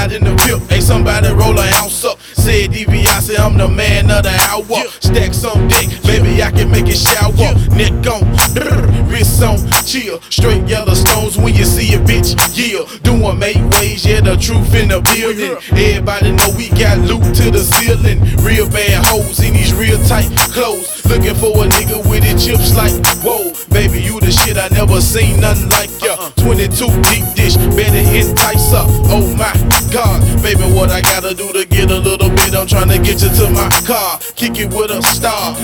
slide in the whip. Hey, somebody roll an ounce up. Said DiBiase, I'm the man of the hour. Stacks on deck, baby, I can make it shower. Neck on, wrist on, chill. Straight yellow stones when you see a bitch, yeah. Doing make ways, yeah, the truth in the building. Everybody know we got loot to the ceiling. Real bad hoes in these real tight clothes. Looking for a nigga with his chips like, whoa, baby, you the shit, I never seen nothing like ya. 22 deep dish, better entice up. Oh my God, baby, what I gotta do to get a little bit? I'm tryna get you to my car, kick it with a star.